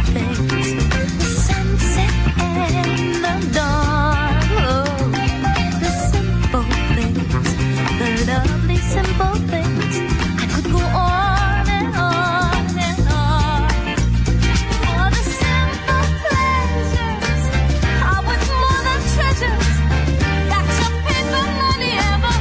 things, the sunset and the dawn. Oh, the simple things, the lovely simple things. I could go on and on and on. For the simple pleasures are worth more than treasures that your paper money ever.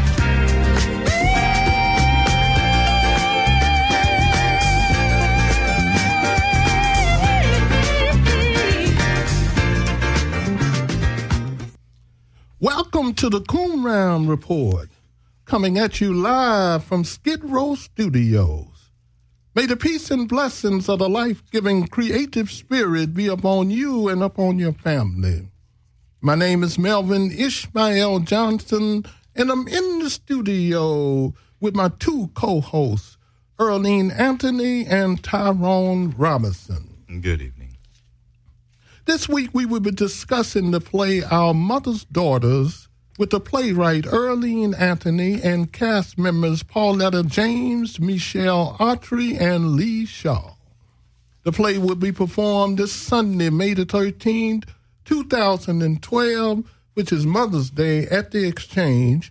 Welcome to the Qumran Report, coming at you live from Skid Row Studios. May the peace and blessings of the life-giving creative spirit be upon you and upon your family. My name is Melvin Ishmael Johnson, and I'm in the studio with my two co-hosts, Earlene Anthony and Tyrone Robinson. Good evening. This week we will be discussing the play Our Mother's Daughters with the playwright Earlene Anthony and cast members Pauletta James, Michelle Autry, and Lee Shaw. The play will be performed this Sunday, May the 13th, 2012, which is Mother's Day at the Exchange,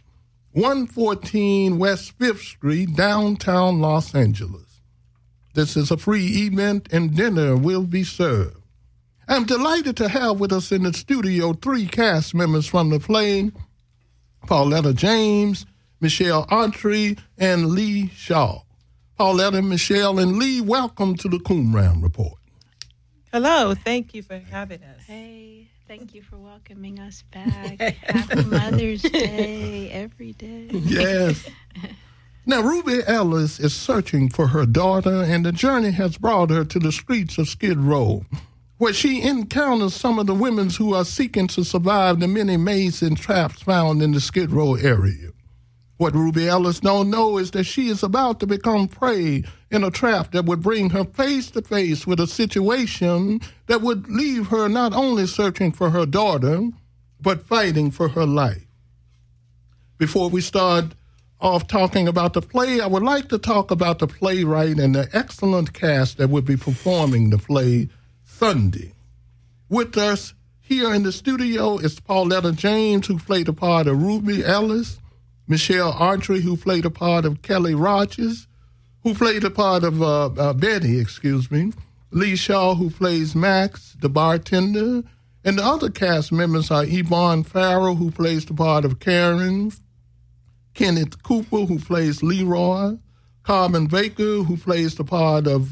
114 West 5th Street, downtown Los Angeles. This is a free event and dinner will be served. I'm delighted to have with us in the studio three cast members from the play, Pauletta James, Michelle Autry, and Lee Shaw. Pauletta, Michelle, and Lee, welcome to the Qumran Report. Hello, thank you for having us. Hey, thank you for welcoming us back. Happy Mother's Day every day. Yes. Now, Ruby Ellis is searching for her daughter, and the journey has brought her to the streets of Skid Row, where she encounters some of the women who are seeking to survive the many mazes and traps found in the Skid Row area. What Ruby Ellis don't know is that she is about to become prey in a trap that would bring her face to face with a situation that would leave her not only searching for her daughter, but fighting for her life. Before we start off talking about the play, I would like to talk about the playwright and the excellent cast that will be performing the play Sunday. With us here in the studio is Pauletta James, who played the part of Ruby Ellis, Michelle Autry, who played the part of Kelly Rogers, who played the part of Betty, Lee Shaw, who plays Max, the bartender, and the other cast members are Yvonne Farrell, who plays the part of Karen, Kenneth Cooper, who plays Leroy, Carmen Baker, who plays the part of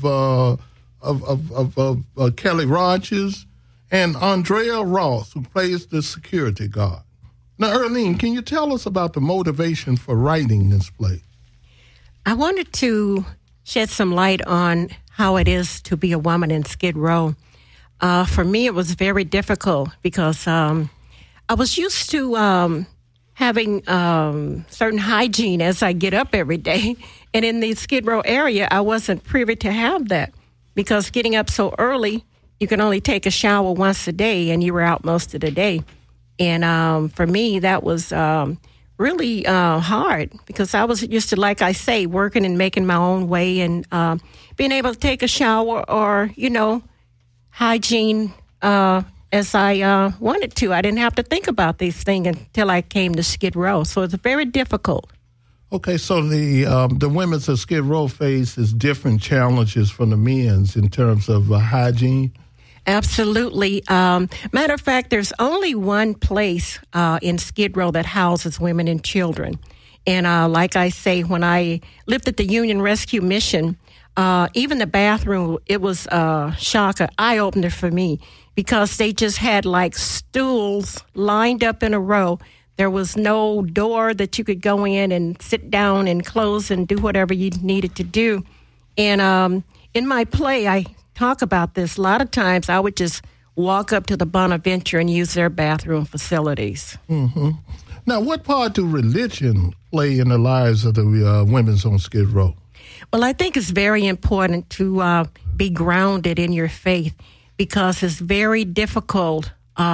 Kelly Rogers, and Andrea Ross, who plays the security guard. Now, Earlene, can you tell us about the motivation for writing this play? I wanted to shed some light on how it is to be a woman in Skid Row. For me, it was very difficult because I was used to having certain hygiene as I get up every day. And in the Skid Row area, I wasn't privy to have that. Because getting up so early, you can only take a shower once a day, and you were out most of the day. And for me, that was really hard because I was used to, like I say, working and making my own way and being able to take a shower or, hygiene as I wanted to. I didn't have to think about these things until I came to Skid Row. So it's very difficult. Okay, so the women's of Skid Row faces different challenges from the men's in terms of hygiene? Absolutely. Matter of fact, there's only one place in Skid Row that houses women and children. And like I say, when I lived at the Union Rescue Mission, even the bathroom, it was a shock, an eye-opener for me because they just had like stools lined up in a row. There was no door that you could go in and sit down and close and do whatever you needed to do. And in my play, I talk about this. A lot of times I would just walk up to the Bonaventure and use their bathroom facilities. Mm-hmm. Now, what part do religion play in the lives of the women on Skid Row? Well, I think it's very important to be grounded in your faith because it's very difficult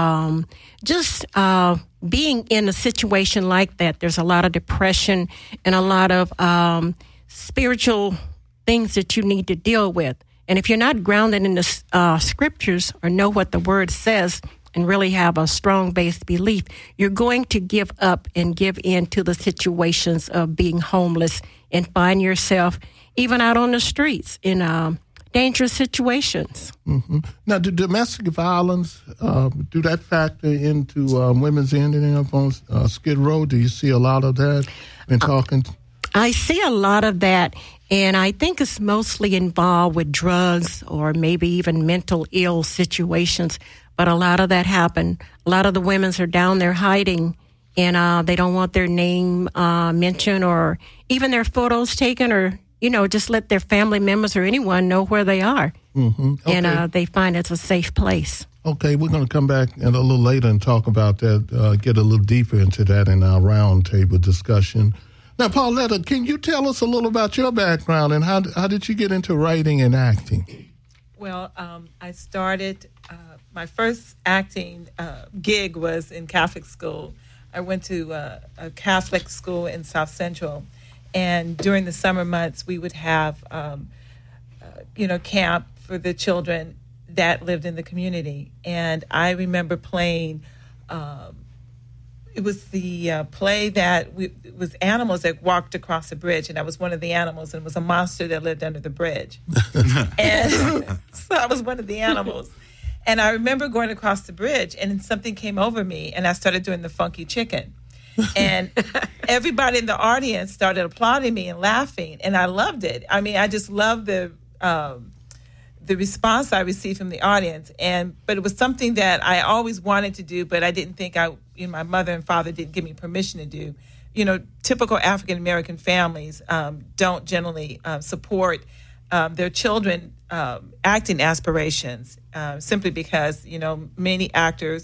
being in a situation like that. There's a lot of depression and a lot of spiritual things that you need to deal with. And if you're not grounded in the scriptures or know what the word says and really have a strong based belief, you're going to give up and give in to the situations of being homeless and find yourself even out on the streets in dangerous situations. Mm-hmm. Now, do domestic violence, do that factor into women's ending up on Skid Row? Do you see a lot of that in talking? I see a lot of that, and I think it's mostly involved with drugs or maybe even mental ill situations. But a lot of that happened. A lot of the women are down there hiding, and they don't want their name mentioned or even their photos taken, or just let their family members or anyone know where they are. Mm-hmm. Okay. And they find it's a safe place. Okay, we're going to come back a little later and talk about that, get a little deeper into that in our roundtable discussion. Now, Pauletta, can you tell us a little about your background and how did you get into writing and acting? Well, I started, my first acting gig was in Catholic school. I went to a Catholic school in South Central, and during the summer months, we would have, camp for the children that lived in the community. And I remember playing, it was the play that it was animals that walked across a bridge, and I was one of the animals, and it was a monster that lived under the bridge. And so I was one of the animals. And I remember going across the bridge, and something came over me, and I started doing the funky chicken. And everybody in the audience started applauding me and laughing, and I loved it. I mean, I just loved the response I received from the audience. But it was something that I always wanted to do, but I didn't think my mother and father didn't give me permission to do. Typical African American families don't generally support their children acting aspirations simply because many actors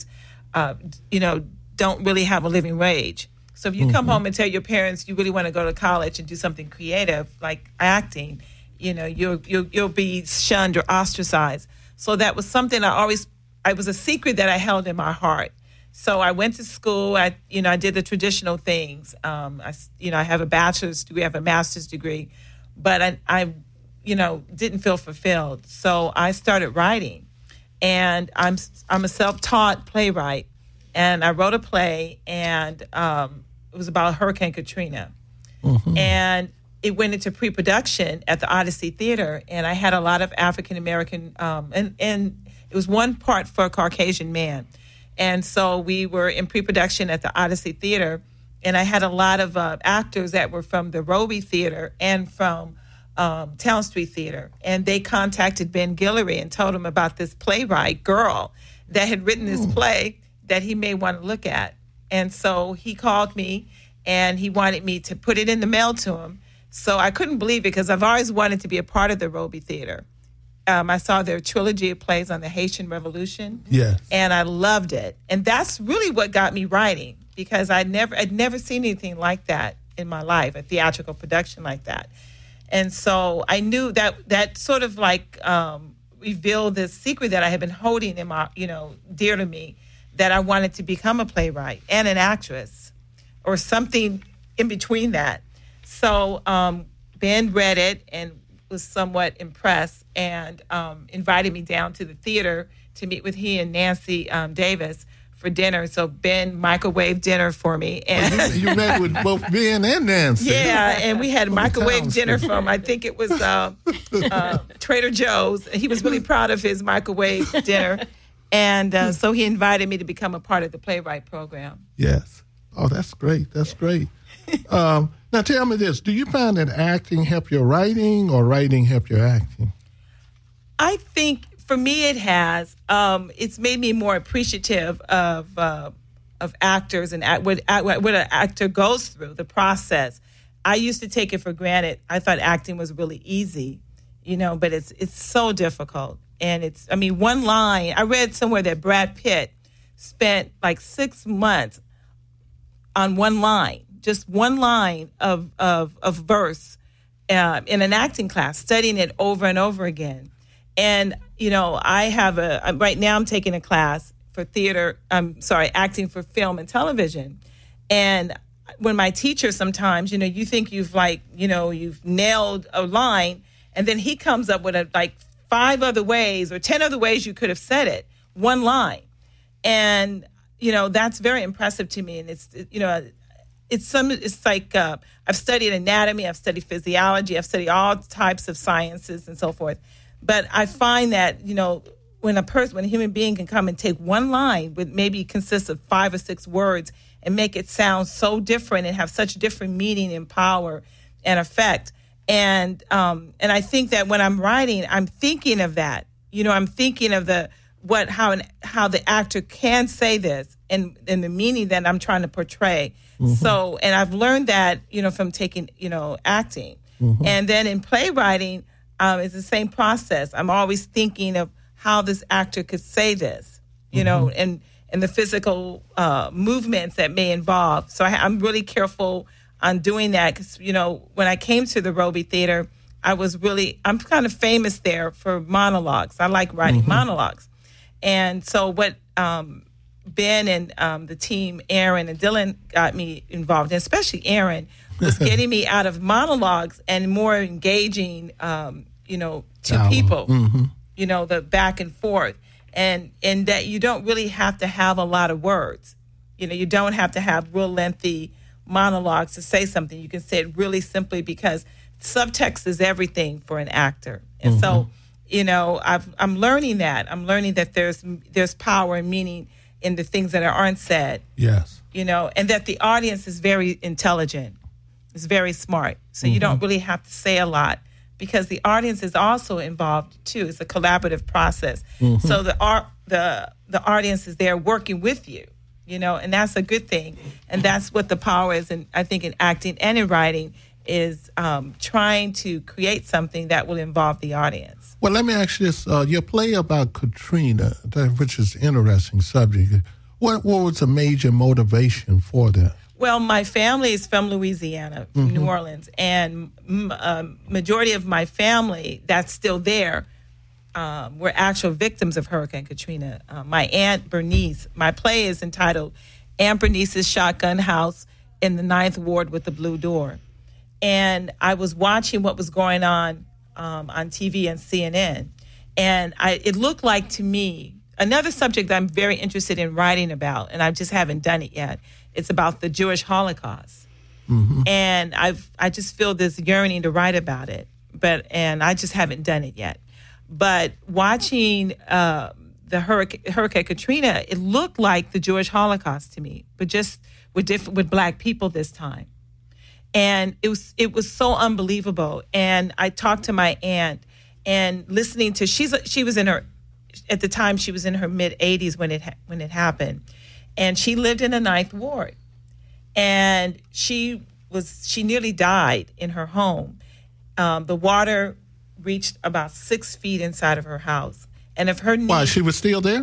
don't really have a living wage. So if you come home and tell your parents you really want to go to college and do something creative like acting, you'll be shunned or ostracized. So that was something it was a secret that I held in my heart. So I went to school. I did the traditional things. I have a bachelor's degree, I have a master's degree, but I didn't feel fulfilled. So I started writing, and I'm a self-taught playwright, and I wrote a play, and it was about Hurricane Katrina, and it went into pre-production at the Odyssey Theater, and I had a lot of African American, and it was one part for a Caucasian man. And so we were in pre-production at the Odyssey Theater, and I had a lot of actors that were from the Roby Theater and from Town Street Theater. And they contacted Ben Guillory and told him about this playwright girl that had written this play that he may want to look at. And so he called me, and he wanted me to put it in the mail to him. So I couldn't believe it because I've always wanted to be a part of the Roby Theater. I saw their trilogy of plays on the Haitian Revolution. Yes. And I loved it. And that's really what got me writing, because I'd never seen anything like that in my life, a theatrical production like that. And so I knew that sort of like revealed this secret that I had been holding in my, dear to me, that I wanted to become a playwright and an actress or something in between that. So Ben read it and was somewhat impressed and invited me down to the theater to meet with he and Nancy Davis for dinner. So Ben microwaved dinner for me. And you met with both Ben and Nancy. Yeah, and we had microwave dinner from, I think it was Trader Joe's. He was really proud of his microwave dinner. And so he invited me to become a part of the playwright program. Yes. Oh, that's great. That's great. Now, tell me this. Do you find that acting help your writing or writing help your acting? I think for me it has. It's made me more appreciative of actors and what an actor goes through, the process. I used to take it for granted. I thought acting was really easy, but it's so difficult. And one line, I read somewhere that Brad Pitt spent like 6 months on one line, just one line of verse in an acting class, studying it over and over again. And, I have right now I'm taking a class for acting for film and television. And when my teacher sometimes, you think you've nailed a line, and then he comes up with 5 other ways or 10 other ways you could have said it, one line. And, that's very impressive to me. And it's like I've studied anatomy, I've studied physiology, I've studied all types of sciences and so forth. But I find that, when a human being can come and take one line with maybe consists of 5 or 6 words and make it sound so different and have such different meaning and power and effect. And I think that when I'm writing, I'm thinking of that. I'm thinking of how the actor can say this and the meaning that I'm trying to portray. Mm-hmm. So, and I've learned that, from taking, acting. Mm-hmm. And then in playwriting, it's the same process. I'm always thinking of how this actor could say this, and the physical movements that may involve. So I'm really careful on doing that because, when I came to the Robey Theater, I'm kind of famous there for monologues. I like writing monologues. And so what Ben and the team, Aaron and Dylan, got me involved in, especially Aaron, was getting me out of monologues and more engaging, to people, the back and forth. And that you don't really have to have a lot of words. You don't have to have real lengthy monologues to say something. You can say it really simply because subtext is everything for an actor. And so, I'm learning that. I'm learning that there's power and meaning in the things that aren't said. Yes. And that the audience is very intelligent. It's very smart. So you don't really have to say a lot because the audience is also involved too. It's a collaborative process. So the audience is there working with you, and that's a good thing. And that's what the power is, I think, in acting and in writing is trying to create something that will involve the audience. Well, let me ask you this. Your play about Katrina, which is an interesting subject, what was the major motivation for that? Well, my family is from Louisiana, from New Orleans, and majority of my family that's still there were actual victims of Hurricane Katrina. My Aunt Bernice, my play is entitled Aunt Bernice's Shotgun House in the 9th Ward with the Blue Door. And I was watching what was going on TV and CNN, and it looked like to me, another subject that I'm very interested in writing about, and I just haven't done it yet, it's about the Jewish Holocaust. And I just feel this yearning to write about it, and I just haven't done it yet. But watching the Hurricane Katrina, it looked like the Jewish Holocaust to me, but just with Black people this time. And it was so unbelievable. And I talked to my aunt, and listening to she was in her at the time she was in her mid 80s when it happened, and she lived in the 9th Ward, and she nearly died in her home. The water reached about 6 feet inside of her house, and if her knee, while she was still there,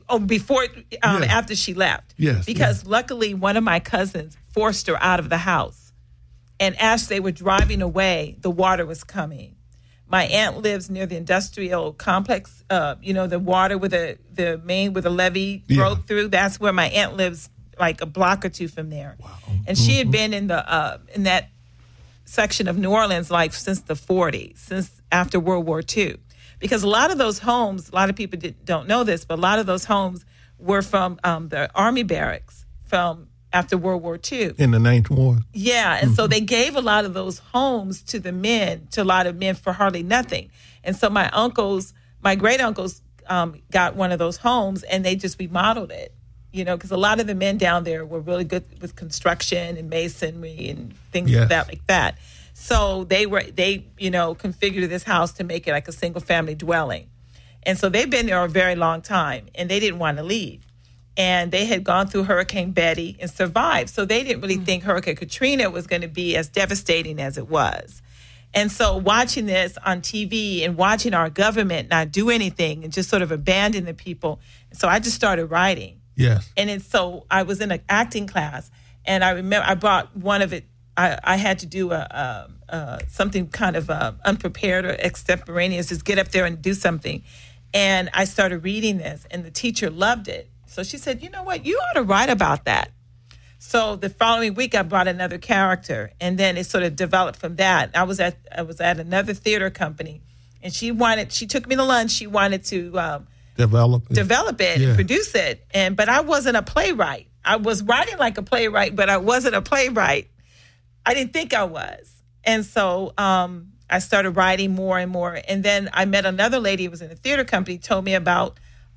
after she left, because luckily one of my cousins forced her out of the house. And as they were driving away, the water was coming. My aunt lives near the industrial complex, the water with the main with the levee broke through. That's where my aunt lives, like a block or two from there. Wow. And she had been in that section of New Orleans since the 40s, since after World War II. Because a lot of those homes, a lot of people don't know this, but a lot of those homes were from the Army barracks from after World War II. In the 9th Ward. Yeah, and so they gave a lot of those homes to a lot of men for hardly nothing. And so my great uncles got one of those homes, and they just remodeled it, because a lot of the men down there were really good with construction and masonry and things like that. So they configured this house to make it like a single family dwelling. And so they've been there a very long time, and they didn't want to leave. And they had gone through Hurricane Betty and survived. So they didn't really think Hurricane Katrina was going to be as devastating as it was. And so watching this on TV and watching our government not do anything and just sort of abandon the people. So I just started writing. Yes. And so I was in an acting class, and I remember I brought one of it. I had to do something kind of unprepared or extemporaneous, just get up there and do something. And I started reading this, and the teacher loved it. So she said, you know what, you ought to write about that. So the following week, I brought another character, and then it sort of developed from that. I was at another theater company, And she took me to lunch. She wanted to develop it and produce it. But I wasn't a playwright. I was writing like a playwright, but I wasn't a playwright. I didn't think I was. And so I started writing more and more. And then I met another lady who was in a theater company, told me about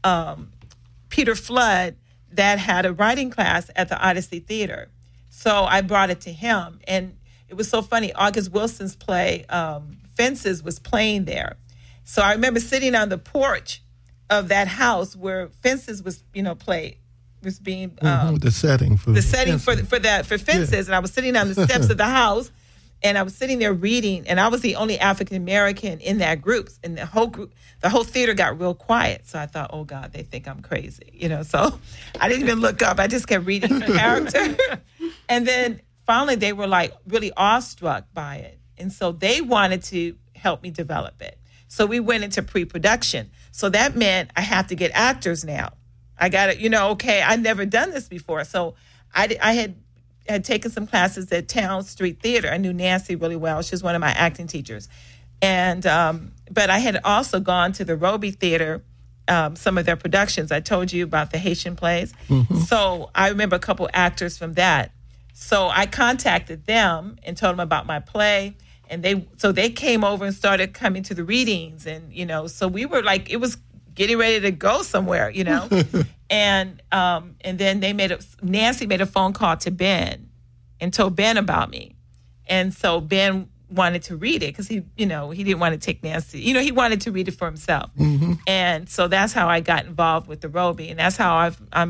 Peter Flood that had a writing class at the Odyssey Theater. So I brought it to him. And it was so funny. August Wilson's play, Fences, was playing there. So I remember sitting on the porch of that house where Fences was, played. Was being the setting for Fences, yeah. And I was sitting on the steps of the house, and I was sitting there reading, and I was the only African American in that group, and the whole theater got real quiet. So I thought, oh God, they think I'm crazy, So I didn't even look up. I just kept reading the character, and then finally they were like really awestruck by it, and so they wanted to help me develop it. So we went into pre-production. So that meant I have to get actors now. I got it, okay, I'd never done this before. So I had taken some classes at Town Street Theater. I knew Nancy really well. She was one of my acting teachers. And but I had also gone to the Roby Theater, some of their productions. I told you about the Haitian plays. Mm-hmm. So I remember a couple actors from that. So I contacted them and told them about my play. And they came over and started coming to the readings. And, so we were like, it was getting ready to go somewhere, and then Nancy made a phone call to Ben and told Ben about me. And so Ben wanted to read it because he didn't want to take Nancy. He wanted to read it for himself. Mm-hmm. And so that's how I got involved with the Roby. And that's how I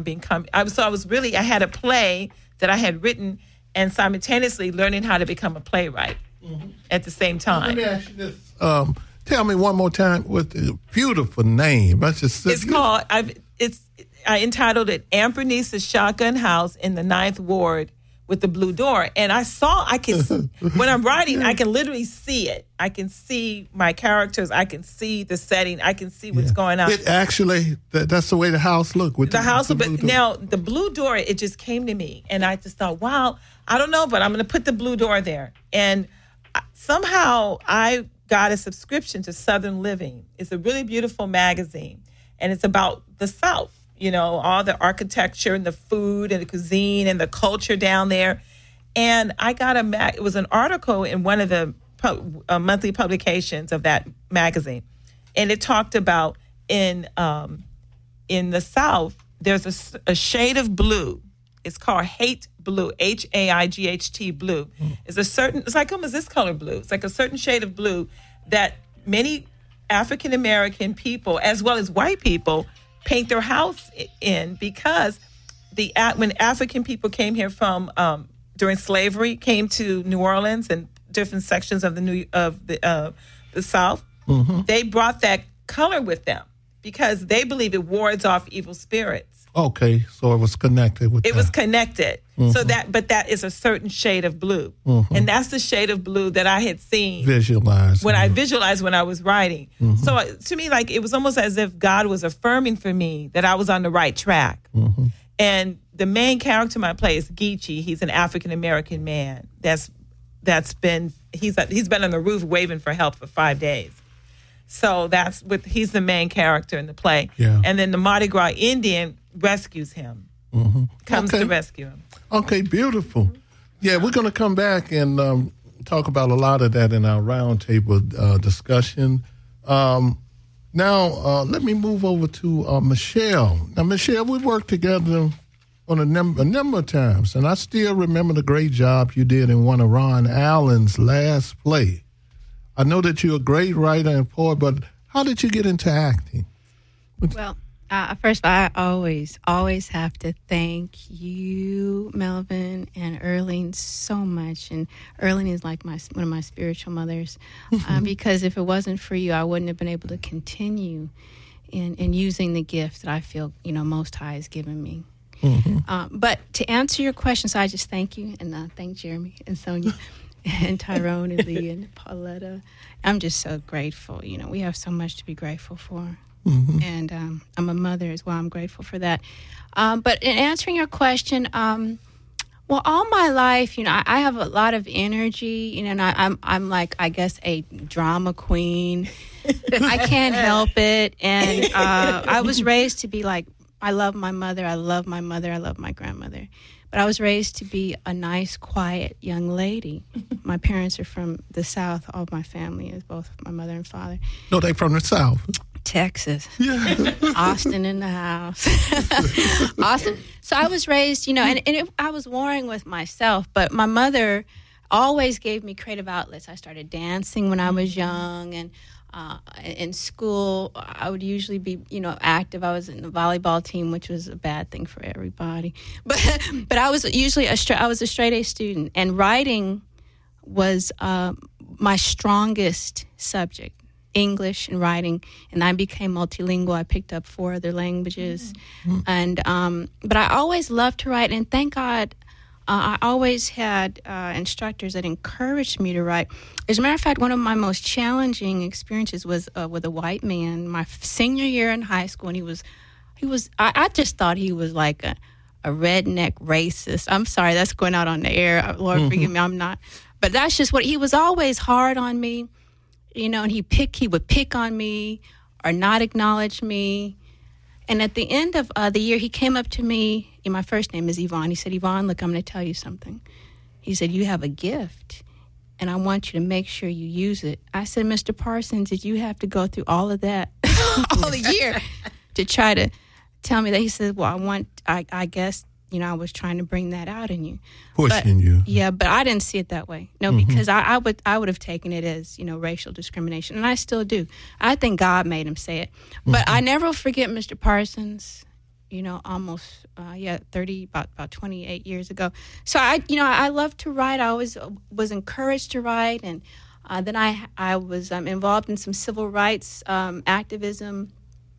had a play that I had written and simultaneously learning how to become a playwright at the same time. Let me ask you this. Tell me one more time with the beautiful name. I entitled it Ampernice's Shotgun House in the 9th Ward with the Blue Door. And when I'm writing, I can literally see it. I can see my characters. I can see the setting. I can see what's going on. It actually, that's the way the house looked. Now, the Blue Door, it just came to me. And I just thought, wow, I don't know, but I'm going to put the Blue Door there. And somehow I got a subscription to Southern Living. It's a really beautiful magazine, and it's about the South, all the architecture and the food and the cuisine and the culture down there. And I got it was an article in one of the monthly publications of that magazine, and it talked about in the South there's a shade of blue. It's called Haight blue, Haight blue. It's like almost this color blue. It's like a certain shade of blue that many African American people, as well as white people, paint their house in because when African people came here from during slavery, came to New Orleans and different sections of the South, they brought that color with them because they believe it wards off evil spirits. Okay, so it was connected with it. It was connected. Mm-hmm. So that is a certain shade of blue. Mm-hmm. And that's the shade of blue that I had seen. Visualized when I was writing. Mm-hmm. So to me, like, it was almost as if God was affirming for me that I was on the right track. Mm-hmm. And the main character in my play is Geechee. He's an African American man he's been on the roof waving for help for 5 days. So he's the main character in the play. Yeah. And then the Mardi Gras Indian rescues him, comes to rescue him. Okay, beautiful. Yeah, we're going to come back and talk about a lot of that in our roundtable discussion. Now, let me move over to Michelle. Now, Michelle, we worked together on a number of times, and I still remember the great job you did in one of Ron Allen's last play. I know that you're a great writer and poet, but how did you get into acting? Well, first of all, I always have to thank you, Melvin, and Earlene so much. And Earlene is like one of my spiritual mothers, because if it wasn't for you, I wouldn't have been able to continue in using the gift that I feel, Most High has given me. Mm-hmm. But to answer your question, so I just thank you, and thank Jeremy and Sonia and Tyrone and Lee and Pauletta. I'm just so grateful. We have so much to be grateful for. Mm-hmm. And I'm a mother as well. I'm grateful for that. But in answering your question, Well, all my life, I have a lot of energy, and I'm like, I guess, a drama queen. I can't help it, and I was raised to be like, I love my mother, I love my grandmother, but I was raised to be a nice, quiet young lady. My parents are from the South. All my family is both my mother and father. No, they from the South. Texas. Yeah. Austin in the house. Austin. So I was raised, I was warring with myself, but my mother always gave me creative outlets. I started dancing when I was young, and in school, I would usually be, active. I was in the volleyball team, which was a bad thing for everybody. But I was usually a straight A student, and writing was my strongest subject. English and writing, and I became multilingual. I picked up 4 other languages, and but I always loved to write, and thank God I always had instructors that encouraged me to write. As a matter of fact, one of my most challenging experiences was with a white man my senior year in high school, and he was I just thought he was like a redneck racist. I'm sorry, that's going out on the air. Lord forgive me, I'm not. But that's just what he was. Always hard on me. And he would pick on me or not acknowledge me. And at the end of the year, he came up to me. My first name is Yvonne. He said, Yvonne, look, I'm going to tell you something. He said, you have a gift, and I want you to make sure you use it. I said, Mr. Parsons, did you have to go through all of that all the year to try to tell me that? He said, well, I guess, I was trying to bring that out in you. Pushing you. Yeah, but I didn't see it that way. No, because I would have taken it as, racial discrimination, and I still do. I think God made him say it. But I never forget Mr. Parsons, almost, about 28 years ago. So, I love to write. I always was encouraged to write, and then I was involved in some civil rights activism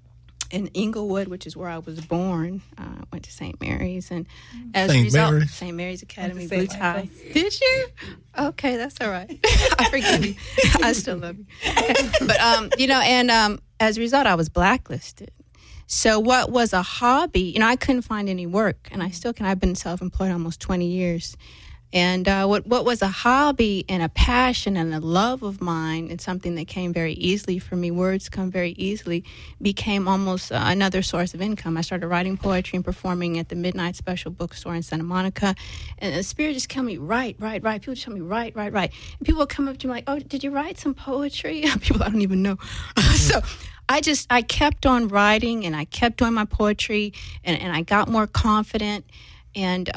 in Inglewood, which is where I was born. Went to St. Mary's, and as a result, St. Mary's Academy, Blue Tie. Did you? Okay, that's all right. I forgive you. I still love you. But and as a result, I was blacklisted. So what was a hobby? I couldn't find any work, and I still can. I've been self-employed almost 20 years. And what was a hobby and a passion and a love of mine, and something that came very easily for me, words come very easily, became almost another source of income. I started writing poetry and performing at the Midnight Special Bookstore in Santa Monica. And the Spirit just told me, write. People just tell me, write. And people would come up to me like, oh, did you write some poetry? People I don't even know. So I kept on writing, and I kept doing my poetry, and I got more confident. And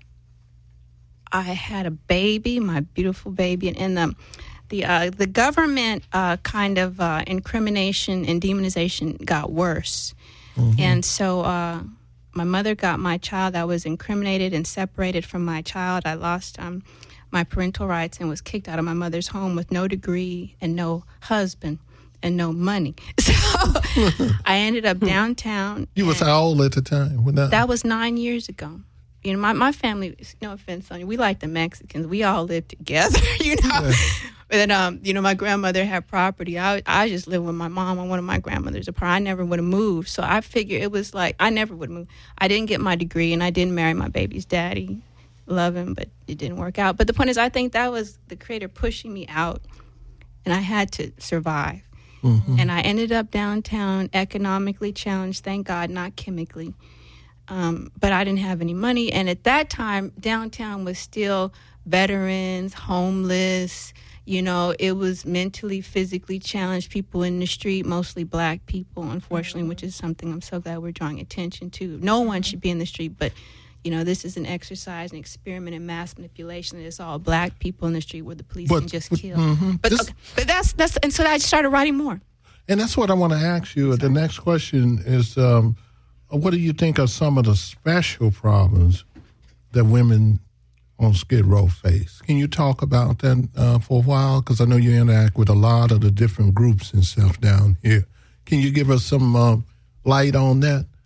I had a baby, my beautiful baby, and the government kind of incrimination and demonization got worse. And so my mother got my child. I was incriminated and separated from my child. I lost my parental rights and was kicked out of my mother's home with no degree and no husband and no money. So I ended up downtown. You was how old at the time? That was 9 years ago. My family, no offense on you, we like the Mexicans. We all lived together, Yeah. And, my grandmother had property. I just lived with my mom on one of my grandmother's apartment. I never would have moved. So I figured it was like, I never would move. I didn't get my degree, and I didn't marry my baby's daddy. Love him, but it didn't work out. But the point is, I think that was the Creator pushing me out, and I had to survive. And I ended up downtown, economically challenged, thank God, not chemically. But I didn't have any money. And at that time, downtown was still veterans, homeless. It was mentally, physically challenged people in the street, mostly black people, unfortunately, which is something I'm so glad we're drawing attention to. No one should be in the street, but, this is an exercise, an experiment in mass manipulation. It's all black people in the street where the police can just kill. But that's, and so I started writing more. And that's what I want to ask you. The next question is, what do you think are some of the special problems that women on Skid Row face? Can you talk about that for a while? Because I know you interact with a lot of the different groups and stuff down here. Can you give us some light on that?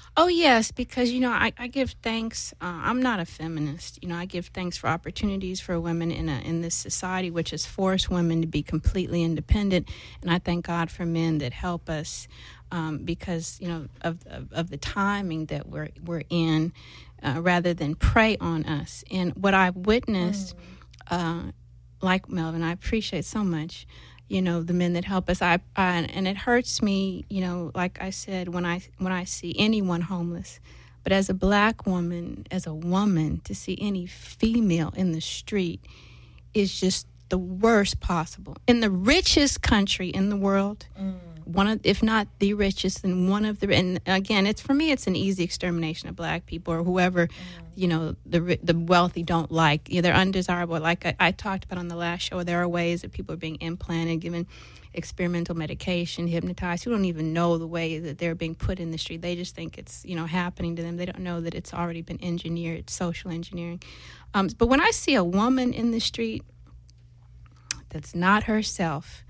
Oh, yes, because, I give thanks. I'm not a feminist. I give thanks for opportunities for women in this society, which has forced women to be completely independent. And I thank God for men that help us because, of the timing that we're in, rather than prey on us. And what I've witnessed, like Melvin, I appreciate so much, the men that help us. And it hurts me, like I said, when I see anyone homeless. But as a black woman, as a woman, to see any female in the street is just the worst possible. In the richest country in the world, one of, if not the richest, and again, it's for me, it's an easy extermination of black people or whoever, the wealthy don't like. They're undesirable. Like I talked about on the last show, there are ways that people are being implanted, given experimental medication, hypnotized, who don't even know the way that they're being put in the street. They just think it's, happening to them. They don't know that it's already been engineered, social engineering. But when I see a woman in the street that's not herself,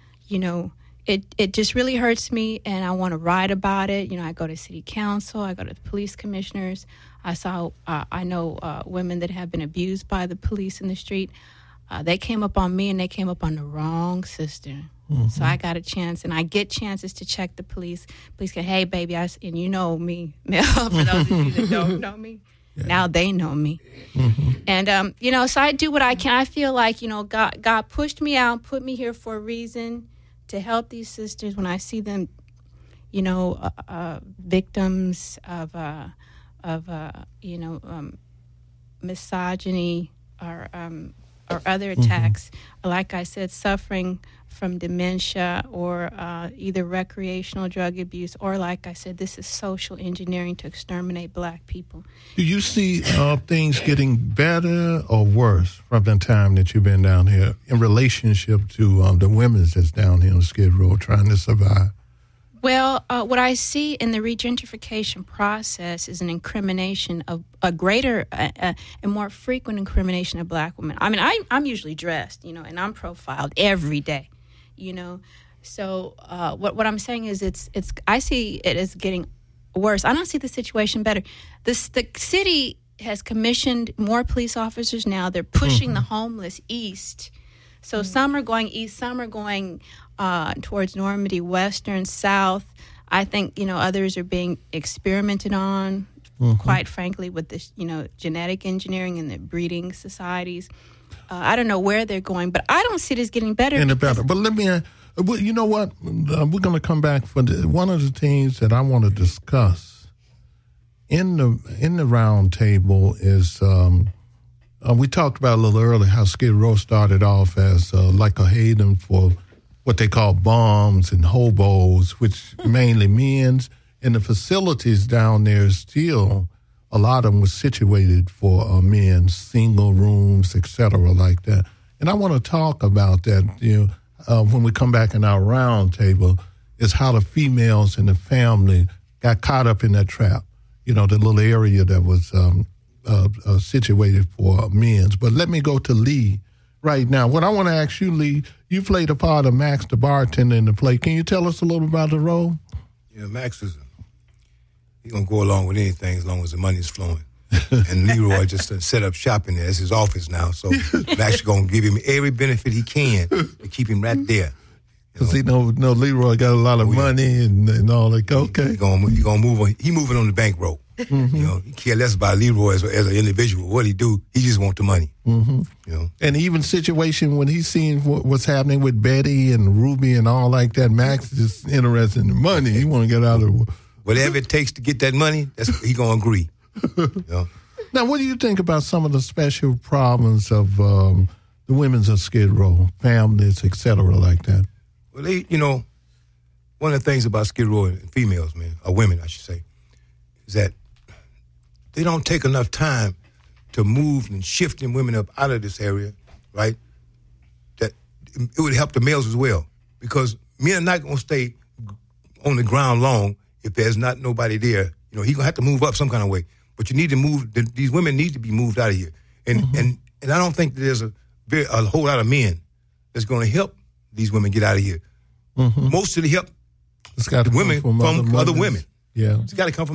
it just really hurts me, and I want to write about it. I go to city council, I go to the police commissioners. I know women that have been abused by the police in the street. They came up on me, and they came up on the wrong sister. Mm-hmm. So I got a chance, and I get chances to check the police. Police go, hey, baby, and you know me, Mel, for those of you that don't know me. Yeah. Now they know me. Mm-hmm. And, so I do what I can. I feel like, God pushed me out, put me here for a reason, to help these sisters when I see them, victims of misogyny or other attacks. Mm-hmm. Like I said, suffering from dementia or either recreational drug abuse, or like I said, this is social engineering to exterminate black people. Do you see things getting better or worse from the time that you've been down here in relationship to the women that's down here on Skid Row trying to survive? Well, what I see in the regentrification process is an incrimination of a greater and more frequent incrimination of black women. I mean, I'm usually dressed, and I'm profiled every day, So what I'm saying is it's I see it as getting worse. I don't see the situation better. The city has commissioned more police officers now. They're pushing the homeless east. So some are going east, some are going towards Normandy, western, south. I think, others are being experimented on, quite frankly, with this, genetic engineering and the breeding societies. I don't know where they're going, but I don't see it as getting better. But let me, you know what? We're going to come back for one of the things that I want to discuss in the round table is we talked about a little earlier how Skid Row started off as like a haven for what they call bums and hobos, which mainly men's. And the facilities down there still, a lot of them were situated for men, single rooms, et cetera, like that. And I want to talk about that, when we come back in our round table, is how the females in the family got caught up in that trap, the little area that was situated for men's. But let me go to Lee right now. What I want to ask you, Lee, you played a part of Max the bartender in the play. Can you tell us a little about the role? Yeah, Max he's going to go along with anything as long as the money's flowing. And Leroy just set up shop in there. It's his office now. So Max is going to give him every benefit he can to keep him right there. Because Leroy got a lot of money and all that. Okay. He gonna move on. He moving on the bankroll. Mm-hmm. He care less about Leroy as an individual. What he do, he just want the money. Mm-hmm. And even situation when he's seeing what's happening with Betty and Ruby and all like that, Max is interested in the money. He want to get out of whatever it takes to get that money. He gonna agree. Now, what do you think about some of the special problems of the women's of Skid Row, families, et cetera, like that? Well, one of the things about Skid Row and females, or women, I should say, is that they don't take enough time to move and shift them women up out of this area, right? That it would help the males as well, because men are not going to stay on the ground long if there's not nobody there. He's going to have to move up some kind of way. But you need to move. These women need to be moved out of here, and I don't think that there's a whole lot of men that's going to help these women get out of here. Mm-hmm. Most of the help, it's got to women come from other women. Yeah, it's got to come from them.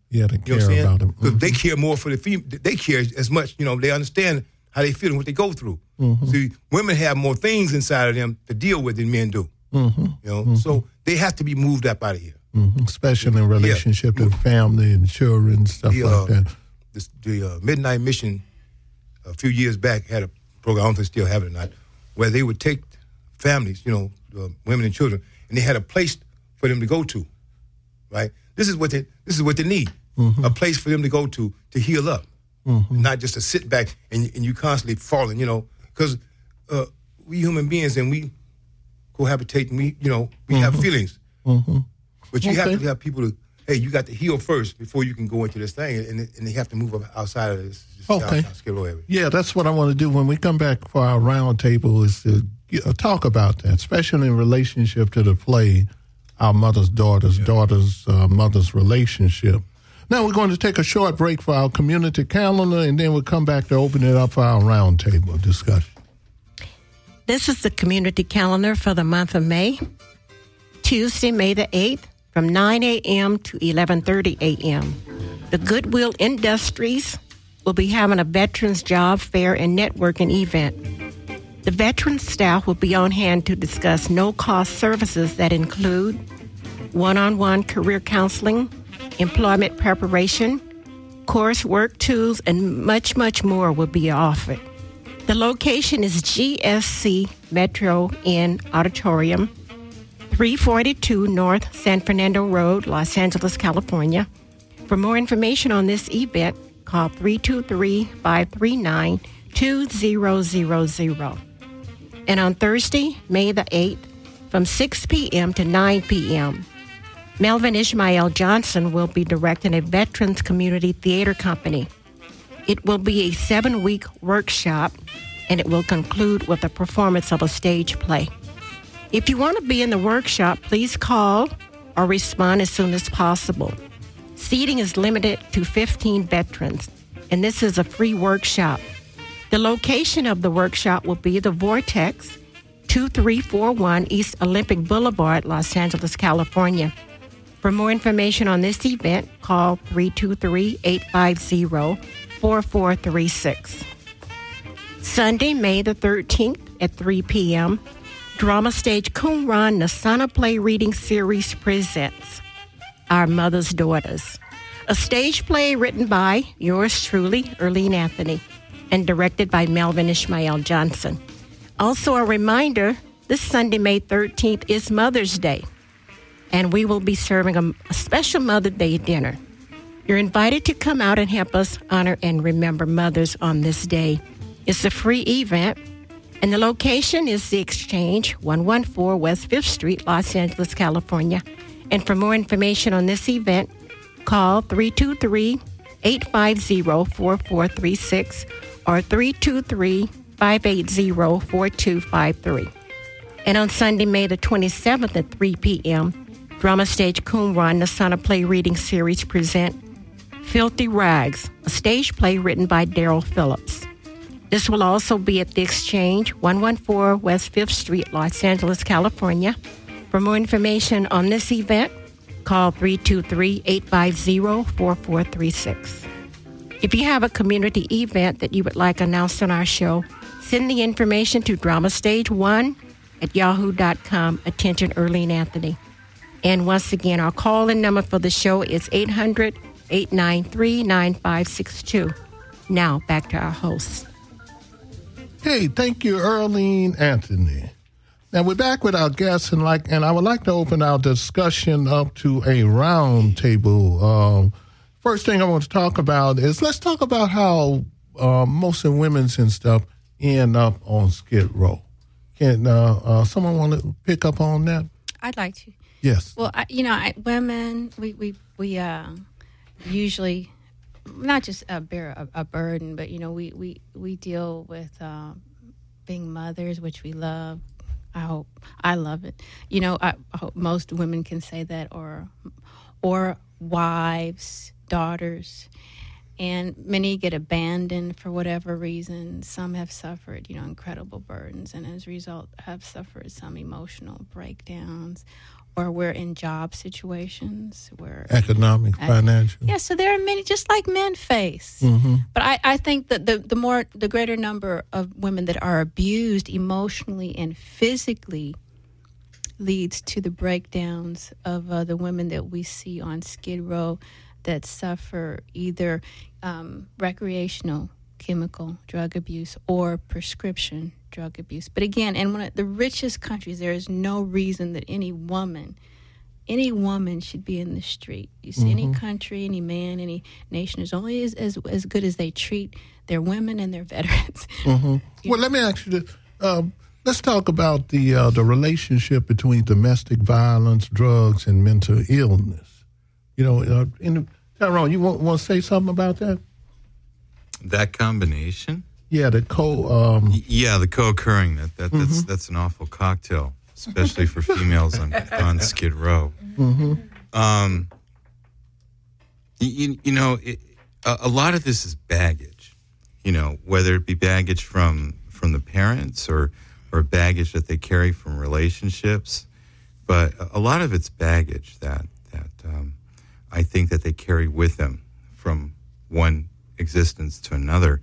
Yeah, they You know care what I'm saying? about them. Because they care more for the female. They care as much. They understand how they feel and what they go through. See, women have more things inside of them to deal with than men do. So they have to be moved up out of here. Especially in relationship to family and children, stuff like that. The Midnight Mission a few years back had a program, I don't know if they still have it or not, where they would take families, women and children, and they had a place for them to go to, right? This is what they need, a place for them to go to heal up, not just to sit back and you constantly falling, because we human beings and we cohabitate and we have feelings, but you have to have people to. Hey, you got to heal first before you can go into this thing, and they have to move up outside of this downtown Skid Row area. Yeah, that's what I want to do when we come back for our round table is to talk about that, especially in relationship to the play, Our Mother's Daughters, Mother's Relationship. Now we're going to take a short break for our community calendar, and then we'll come back to open it up for our round table discussion. This is the community calendar for the month of May. Tuesday, May the 8th. From 9 a.m. to 11:30 a.m. The Goodwill Industries will be having a Veterans Job Fair and Networking event. The veteran staff will be on hand to discuss no-cost services that include one-on-one career counseling, employment preparation, coursework tools, and much, much more will be offered. The location is GSC Metro Inn Auditorium, 342 North San Fernando Road, Los Angeles, California. For more information on this event, call 323-539-2000. And on Thursday, May the 8th, from 6 p.m. to 9 p.m., Melvin Ishmael Johnson will be directing a Veterans Community Theater Company. It will be a 7-week workshop, and it will conclude with a performance of a stage play. If you want to be in the workshop, please call or respond as soon as possible. Seating is limited to 15 veterans, and this is a free workshop. The location of the workshop will be the Vortex, 2341 East Olympic Boulevard, Los Angeles, California. For more information on this event, call 323-850-4436. Sunday, May the 13th at 3 p.m., Drama Stage Qumran Nasana Play Reading Series presents Our Mother's Daughters, a stage play written by yours truly, Erlene Anthony, and directed by Melvin Ishmael Johnson. Also a reminder, this Sunday, May 13th, is Mother's Day, and we will be serving a special Mother's Day dinner. You're invited to come out and help us honor and remember mothers on this day. It's a free event, and the location is The Exchange, 114 West 5th Street, Los Angeles, California. And for more information on this event, call 323-850-4436 or 323-580-4253. And on Sunday, May the 27th at 3 p.m., Drama Stage Qumran Nasana Play Reading Series present Filthy Rags, a stage play written by Daryl Phillips. This will also be at The Exchange, 114 West 5th Street, Los Angeles, California. For more information on this event, call 323-850-4436. If you have a community event that you would like announced on our show, send the information to dramastage1@yahoo.com. Attention, Erlene Anthony. And once again, our call-in number for the show is 800-893-9562. Now, back to our hosts. Hey, thank you, Erlene Anthony. Now we're back with our guests, and I would like to open our discussion up to a round table. First thing I want to talk about is let's talk about how most of the women's and stuff end up on Skid Row. Can someone want to pick up on that? I'd like to. Yes. Well, women, we usually not just bear a burden, but we deal with being mothers, which we love. I love it. I hope most women can say that, or wives, daughters, and many get abandoned for whatever reason. Some have suffered, incredible burdens, and as a result have suffered some emotional breakdowns, or we're in job situations where Economic, financial. Yeah, so there are many, just like men face. But I think that the greater number of women that are abused emotionally and physically leads to the breakdowns of the women that we see on Skid Row that suffer either recreational chemical drug abuse or prescription drug abuse. But again, in one of the richest countries, there is no reason that any woman should be in the street. You see, any country, any man, any nation is only as good as they treat their women and their veterans. Well, let me ask you this. Let's talk about the relationship between domestic violence, drugs, and mental illness. Tyrone, you want to say something about that? That combination? Yeah, the the co-occurring. That's an awful cocktail, especially for females on Skid Row. A lot of this is baggage. Whether it be baggage from the parents or baggage that they carry from relationships, but a lot of it's baggage that I think that they carry with them from one existence to another.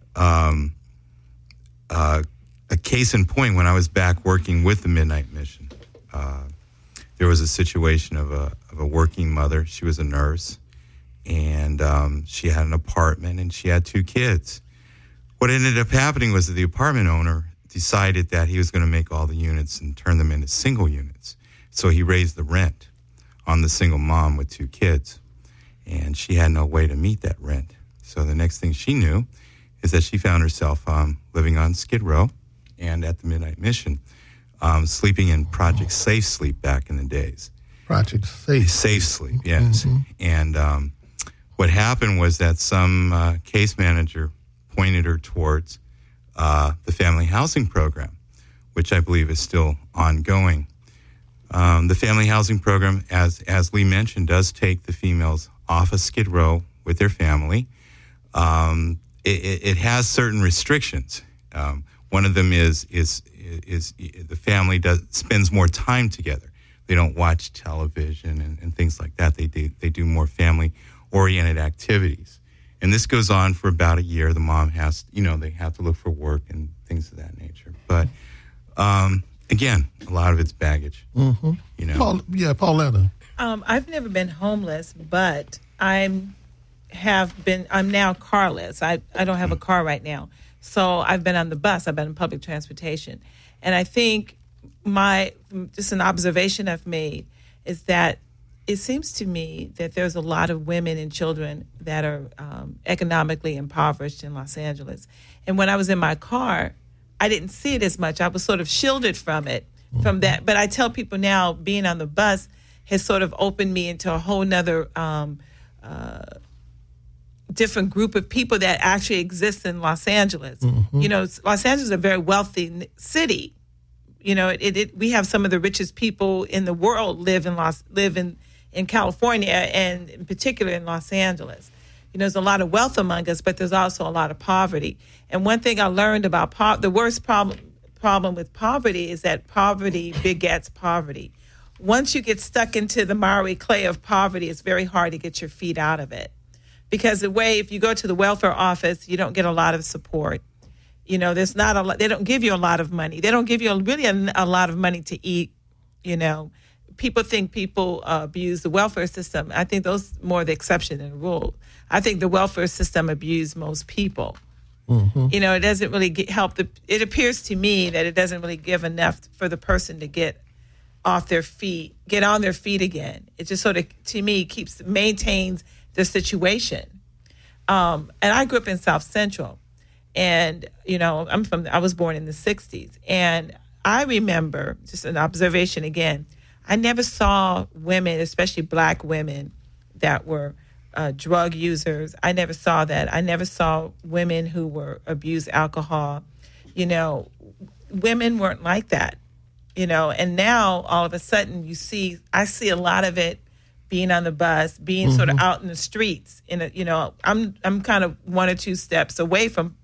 A case in point, when I was back working with the Midnight Mission, there was a situation of a working mother. She was a nurse, and she had an apartment, and she had 2 kids. What ended up happening was that the apartment owner decided that he was going to make all the units and turn them into single units. So he raised the rent on the single mom with 2 kids, and she had no way to meet that rent. So the next thing she knew is that she found herself living on Skid Row and at the Midnight Mission, sleeping in Project Safe Sleep back in the days. Project Safe. Safe Sleep, yes. And what happened was that some case manager pointed her towards the family housing program, which I believe is still ongoing. The family housing program, as Lee mentioned, does take the females off of Skid Row with their family. It has certain restrictions. One of them is the family spends more time together. They don't watch television and things like that. They do more family-oriented activities. And this goes on for about a year. The mom has, they have to look for work and things of that nature. But again, a lot of it's baggage. Pauletta. I've never been homeless, but I'm now carless. I don't have a car right now. So I've been on the bus. I've been in public transportation. And I think just an observation I've made is that it seems to me that there's a lot of women and children that are economically impoverished in Los Angeles. And when I was in my car, I didn't see it as much. I was sort of shielded from that. But I tell people now, being on the bus has sort of opened me into a whole nother different group of people that actually exist in Los Angeles. Los Angeles is a very wealthy city. We have some of the richest people in the world live in California, and in particular in Los Angeles. There's a lot of wealth among us, but there's also a lot of poverty. And one thing I learned about the worst problem with poverty is that poverty begets poverty. Once you get stuck into the miry clay of poverty, it's very hard to get your feet out of it. Because if you go to the welfare office, you don't get a lot of support. There's not a lot. They don't give you a lot of money. They don't give you a lot of money to eat. People think people abuse the welfare system. I think those more the exception than the rule. I think the welfare system abused most people. It doesn't really help. It appears to me that it doesn't really give enough for the person to get on their feet again. It just sort of, to me, maintains the situation. And I grew up in South Central, and I was born in the 60s, and I remember, just an observation again, I never saw women, especially black women, that were drug users. I never saw that. I never saw women who abused alcohol. Women weren't like that. And now all of a sudden I see a lot of it being on the bus, being sort of out in the streets. I'm kind of 1 or 2 steps away from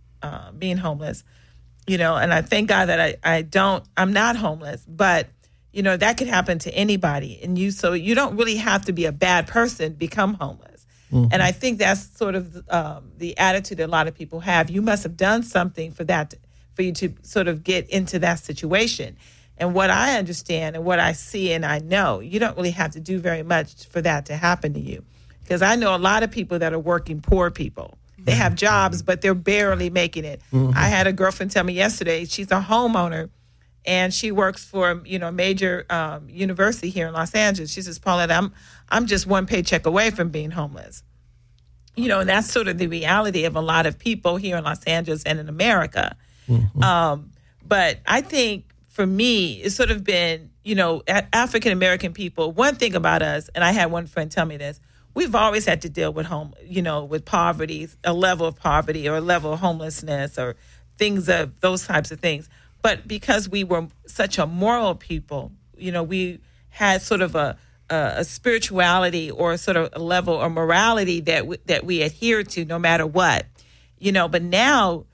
being homeless, and I thank God that I'm not homeless, but You know, that could happen to anybody. And so you don't really have to be a bad person to become homeless. And I think that's sort of the attitude that a lot of people have. You must have done something for you to sort of get into that situation. And what I understand and what I see and I know, you don't really have to do very much for that to happen to you. Because I know a lot of people that are working poor people. They have jobs, but they're barely making it. I had a girlfriend tell me yesterday, she's a homeowner, and she works for a major university here in Los Angeles. She says, Paulette, I'm just one paycheck away from being homeless. You know, and that's sort of the reality of a lot of people here in Los Angeles and in America. But I think for me, it's sort of been, African American people. One thing about us, and I had one friend tell me this, we've always had to deal with with poverty, a level of poverty or a level of homelessness or things of those types of things. But because we were such a moral people, we had sort of a spirituality or sort of a level of morality that we adhered to no matter what, But now,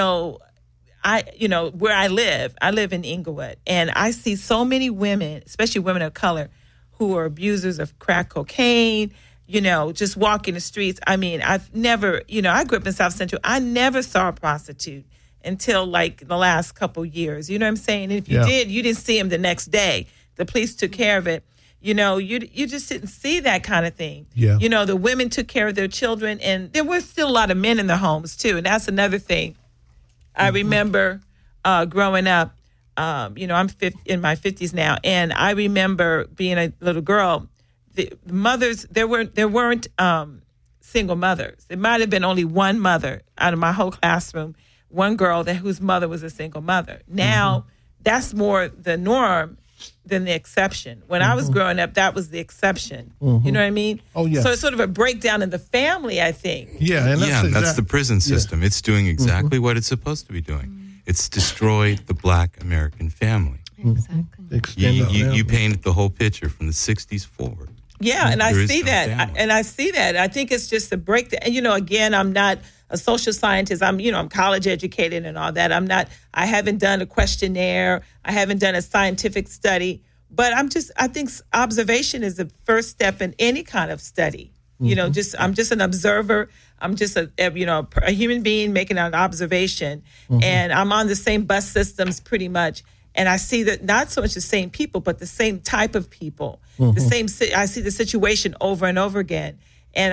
where I live in Inglewood, and I see so many women, especially women of color, who are abusers of crack cocaine, just walking the streets. I mean, I've never, I grew up in South Central. I never saw a prostitute until like the last couple years. You know what I'm saying? And if you did, you didn't see them the next day. The police took care of it. You just didn't see that kind of thing. Yeah. The women took care of their children, and there were still a lot of men in their homes too. And that's another thing. I remember growing up. I'm in my 50s now, and I remember being a little girl. The mothers, there weren't single mothers. There might have been only one mother out of my whole classroom, one girl whose mother was a single mother. Now, that's more the norm than the exception. When I was growing up, that was the exception. You know what I mean? Oh, yeah. So it's sort of a breakdown in the family, I think. Yeah, and that's the prison system. It's doing exactly what it's supposed to be doing. It's destroyed the Black American family. Exactly. You painted the whole picture from the 60s forward. Yeah, and I see that. I see that. I think it's just a breakdown. And, again, I'm not a social scientist. I'm college educated and all that. I haven't done a questionnaire. I haven't done a scientific study. But I think observation is the first step in any kind of study. I'm just an observer. I'm just a human being making an observation. And I'm on the same bus systems pretty much. And I see that not so much the same people, but the same type of people. I see the situation over and over again. And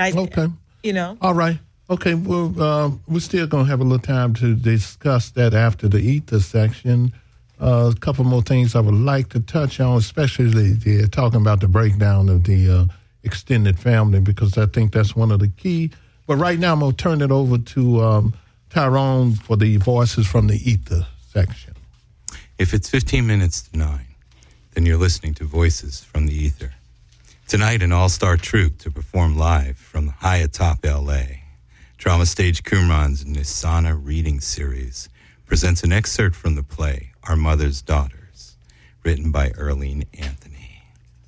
All right. Okay, well, we're still going to have a little time to discuss that after the ether section. A couple more things I would like to touch on, especially talking about the breakdown of the extended family, because I think that's one of the key. But right now, I'm going to turn it over to Tyrone for the voices from the ether section. If it's 15 minutes to 9, then you're listening to Voices from the Ether. Tonight, an all-star troupe to perform live from high atop L.A. Drama Stage Qumran's Nisana reading series presents an excerpt from the play Our Mother's Daughters, written by Earlene Anthony.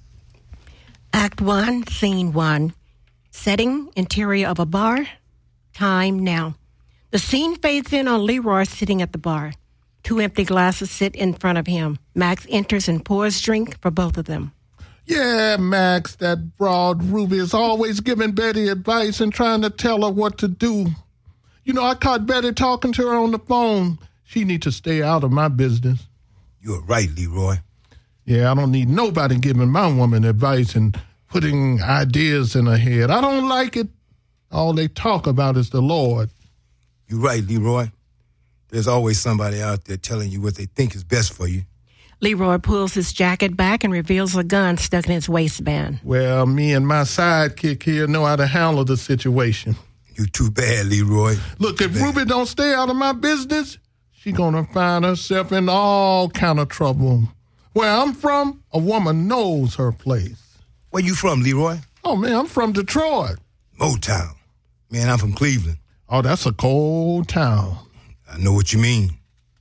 Act 1, Scene 1. Setting, interior of a bar. Time now. The scene fades in on Leroy sitting at the bar. 2 empty glasses sit in front of him. Max enters and pours drink for both of them. Yeah, Max, that broad Ruby is always giving Betty advice and trying to tell her what to do. I caught Betty talking to her on the phone. She needs to stay out of my business. You're right, Leroy. Yeah, I don't need nobody giving my woman advice and putting ideas in her head. I don't like it. All they talk about is the Lord. You're right, Leroy. There's always somebody out there telling you what they think is best for you. Leroy pulls his jacket back and reveals a gun stuck in his waistband. Well, me and my sidekick here know how to handle the situation. You too bad, Leroy. Look, if Ruby don't stay out of my business, she gonna find herself in all kind of trouble. Where I'm from, a woman knows her place. Where you from, Leroy? Oh, man, I'm from Detroit. Motown. Man, I'm from Cleveland. Oh, that's a cold town. I know what you mean.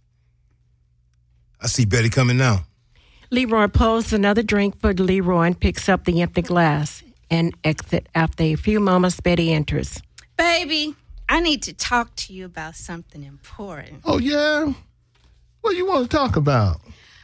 I see Betty coming now. Leroy pours another drink for Leroy and picks up the empty glass and exit. After a few moments, Betty enters. Baby, I need to talk to you about something important. Oh, yeah? What do you want to talk about?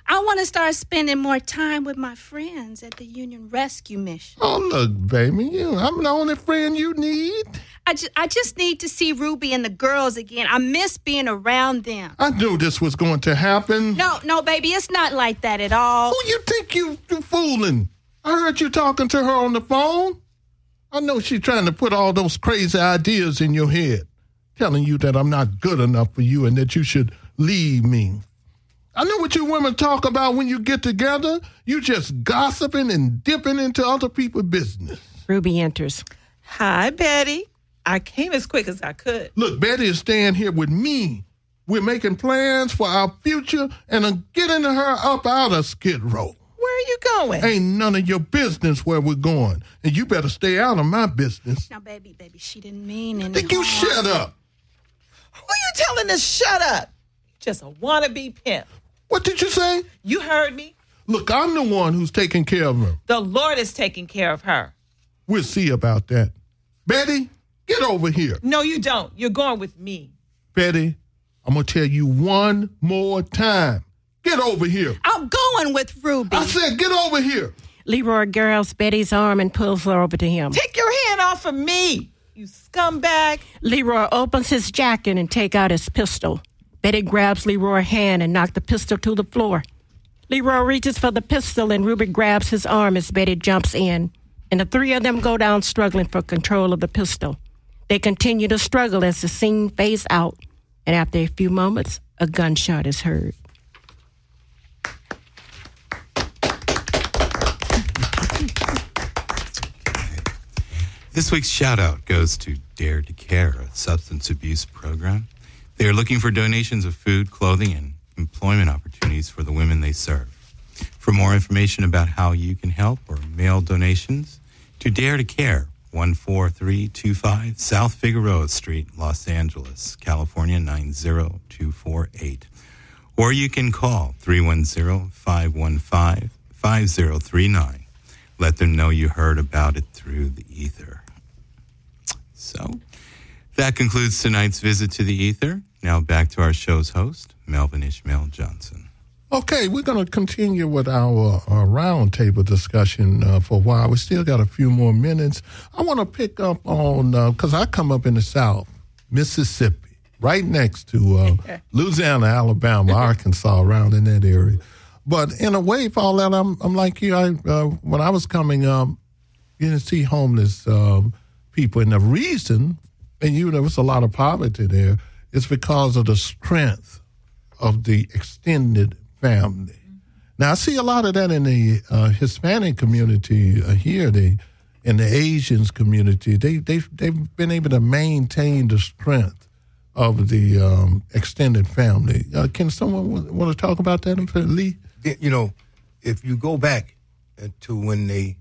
I want to start spending more time with my friends at the Union Rescue Mission. Oh, look, baby, I'm the only friend you need. I just need to see Ruby and the girls again. I miss being around them. I knew this was going to happen. No, baby, it's not like that at all. Who you think you fooling? I heard you talking to her on the phone. I know she's trying to put all those crazy ideas in your head, telling you that I'm not good enough for you and that you should leave me. I know what you women talk about when you get together. You just gossiping and dipping into other people's business. Ruby enters. Hi, Betty. I came as quick as I could. Look, Betty is staying here with me. We're making plans for our future and I'm getting her up out of Skid Row. Where are you going? Ain't none of your business where we're going. And you better stay out of my business. Now, baby, she didn't mean anything. Think you shut up. Who are you telling to shut up? Just a wannabe pimp. What did you say? You heard me. Look, I'm the one who's taking care of her. The Lord is taking care of her. We'll see about that. Betty, get over here. No, you don't. You're going with me. Betty, I'm going to tell you one more time. Get over here. I'm going with Ruby. I said get over here. Leroy grabs Betty's arm and pulls her over to him. Take your hand off of me, you scumbag. Leroy opens his jacket and takes out his pistol. Betty grabs Leroy's hand and knocks the pistol to the floor. Leroy reaches for the pistol and Ruby grabs his arm as Betty jumps in. And the three of them go down struggling for control of the pistol. They continue to struggle as the scene fades out. And after a few moments, a gunshot is heard. This week's shout-out goes to Dare to Care, a substance abuse program. They are looking for donations of food, clothing, and employment opportunities for the women they serve. For more information about how you can help or mail donations, to Dare to Care, 14325 South Figueroa Street, Los Angeles, California, 90248. Or you can call 310-515-5039. Let them know you heard about it through the ether. So, that concludes tonight's visit to the ether. Now back to our show's host, Melvin Ishmael Johnson. Okay, we're going to continue with our roundtable discussion for a while. We still got a few more minutes. I want to pick up on, because I come up in the South, Mississippi, right next to Louisiana, Alabama, Arkansas, around in that area. But in a way, for all that, I'm like you. When I was coming up, you didn't see homeless people. And the reason, and there was a lot of poverty there, is because of the strength of the extended family. Now, I see a lot of that in the Hispanic community here, in the Asians community. They've been able to maintain the strength of the extended family. Can someone want to talk about that, Lee? You know, if you go back to when they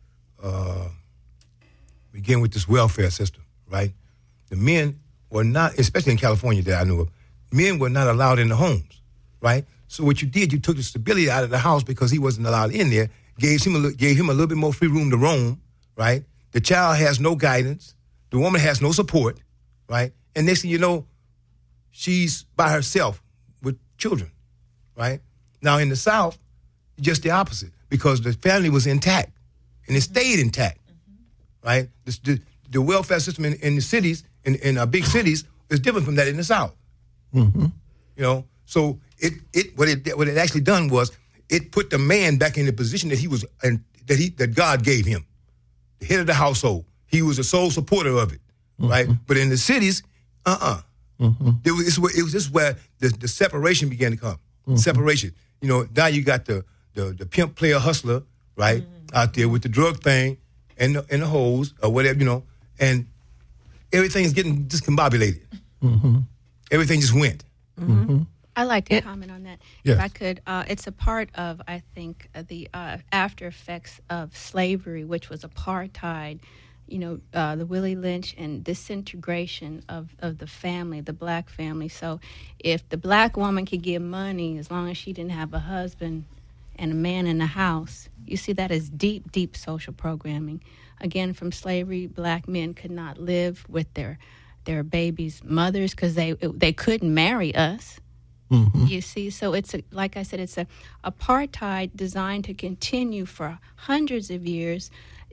began with this welfare system, right? The men were not, especially in California that I knew of, men were not allowed in the homes, right? So what you did, you took the stability out of the house because he wasn't allowed in there, gave him a little bit more free room to roam, right? The child has no guidance. The woman has no support, right? And next thing you know, she's by herself with children, right? Now in the South, just the opposite, because the family was intact and it stayed intact, right? The welfare system in the cities, in our big cities, is different from that in the South. Mm-hmm. You know, so what it actually done was it put the man back in the position that he was that God gave him, the head of the household. He was the sole supporter of it, right? But in the cities, it was just where the separation began to come. Separation. You know, now you got the pimp player hustler, right, out there with the drug thing and the hoes or whatever, you know, and everything is getting discombobulated. Everything just went. I'd like to comment on that. Yes. If I could. It's a part of, I think, the after effects of slavery, which was apartheid, you know, the Willie Lynch and disintegration of the family, the black family. So if the black woman could get money as long as she didn't have a husband and a man in the house, you see that as deep, deep social programming. Again, from slavery, black men could not live with their babies' mothers because they couldn't marry us. You see, so like I said, it's a apartheid designed to continue for hundreds of years,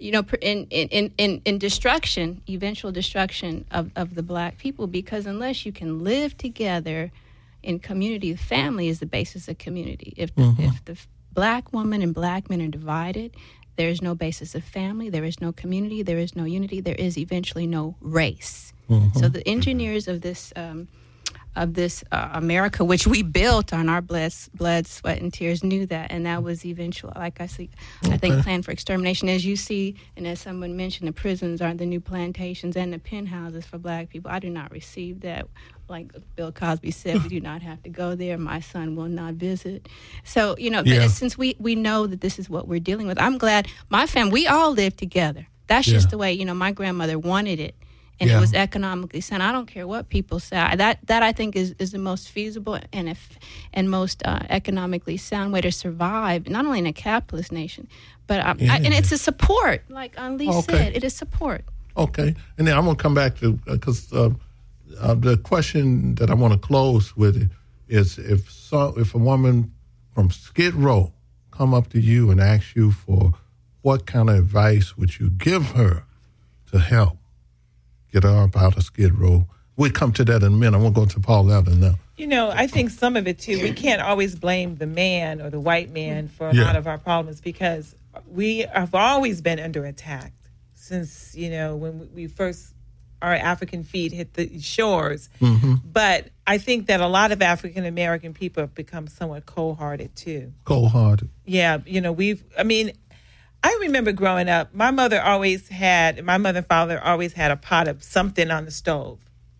in destruction, eventual destruction of the black people, because unless you can live together in community, family is the basis of community. If the black woman and black men are divided, there is no basis of family, there is no community, there is no unity, there is eventually no race. So the engineers of this America, which we built on our blood, sweat, and tears, knew that, and that was eventual. Like I think, plan for extermination. As you see, and as someone mentioned, the prisons are the new plantations and the penthouses for black people. I do not receive that. Like Bill Cosby said, we do not have to go there. My son will not visit. So, but since we know that this is what we're dealing with, I'm glad my family, we all live together. That's just the way, my grandmother wanted it. And it was economically sound. I don't care what people say. That I think is the most feasible and most economically sound way to survive, not only in a capitalist nation, but and it's a support. Like Lee said, it is support. Okay, and then I'm going to come back to because the question that I want to close with is if a woman from Skid Row come up to you and ask you for what kind of advice would you give her to help get her up out of Skid Row? We'll come to that in a minute. I won't go to Paul Allen now. I think some of it, too, we can't always blame the man or the white man for a lot of our problems, because we have always been under attack since, when we first, our African feet hit the shores. But I think that a lot of African-American people have become somewhat cold-hearted, too. Cold-hearted. Yeah, I remember growing up, my mother and father always had a pot of something on the stove.